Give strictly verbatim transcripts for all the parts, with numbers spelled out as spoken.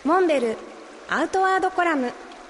モンベルアウトワードコラム。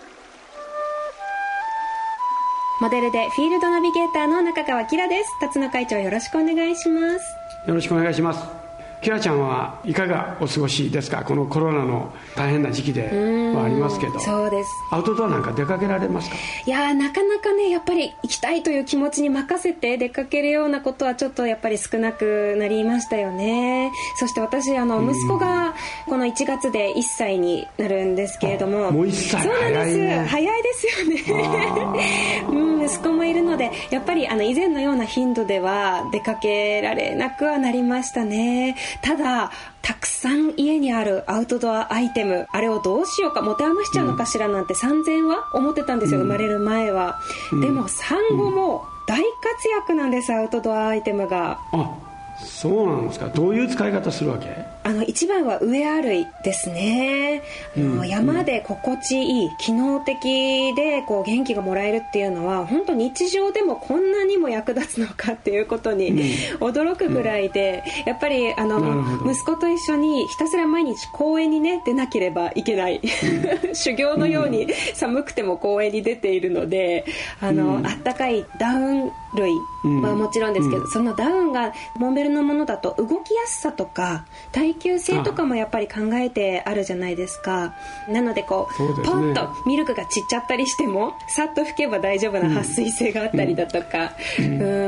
モデルでフィールドナビゲーターの中川きらです。辰野会長、よろしくお願いします。 よろしくお願いします。きらちゃんはいかがお過ごしですか？このコロナの大変な時期ではありますけど。 そうです。 アウトドアなんか出かけられますか？ いやなかなかね、やっぱり行きたいという気持ちに任せて出かけるようなことはちょっとやっぱり少なくなりましたよね。そして私あの息子がこのいちがつでいっさいになるんですけれども。 もういっさい。 そうなんです。 早いね。 早いですよね。うん、息子もいるのでやっぱりあの以前のような頻度では出かけられなくはなりましたね。ただたくさん家にあるアウトドアアイテム、あれをどうしようか、持て余しちゃうのかしらなんて産前は思ってたんですよ、うん、生まれる前は、うん、でも産後も大活躍なんです、アウトドアアイテムが。 あ、そうなんですか。どういう使い方するわけ？ あの一番はウェア類ですね。あの、うん、山で心地いい、機能的でこう元気がもらえるっていうのは本当日常でもこんなにも役立つのかっていうことに、うん、驚くぐらいで、うん、やっぱりあの息子と一緒にひたすら毎日公園にね出なければいけない、うん、修行のように寒くても公園に出ているので、あの、うん、あったかいダウン類はもちろんですけど、うん、そのダウンがモンベルのものだと動きやすさとか耐久性とかもやっぱり考えてあるじゃないですか。なのでこう、う、ね、ポンとミルクが散っちゃったりしてもさっと拭けば大丈夫な撥水性があったりだとか、うん、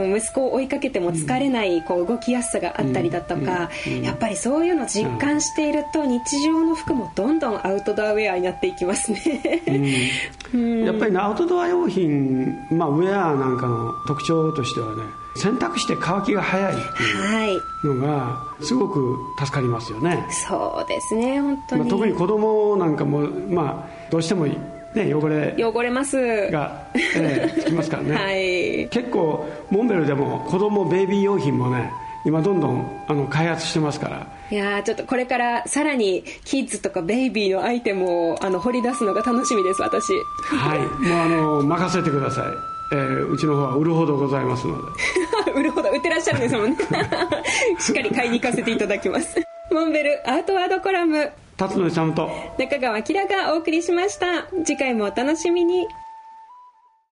うん、息子を追いかけても疲れないこう動きやすさがあったりだとか、うんうん、やっぱりそういうのを実感していると日常の服もどんどんアウトドアウェアになっていきますね。 うんうん、やっぱり、ね、アウトドア用品、まあ、ウェアなんかの特徴としてはね、洗濯して乾きが早いっていうのがすごく助かりますよね。 そうですね、本当に、 まあ、特に子供なんかも、まあ、どうしても、ね、汚れ汚れますが、えー、つきますからね、 はい、 結構モンベルでも子供ベイビー用品もね今どんどんあの開発してますから。 いやちょっとこれからさらにキッズとかベイビーのアイテムをあの掘り出すのが楽しみです、私。 はい、もうあの任せてください。えー、うちの方は売るほどございますので。 売るほど売ってらっしゃるんですもんね。しっかり買いに行かせていただきます。モンベルアウトワードコラム、 辰野勇と中川きらがお送りしました。次回もお楽しみに。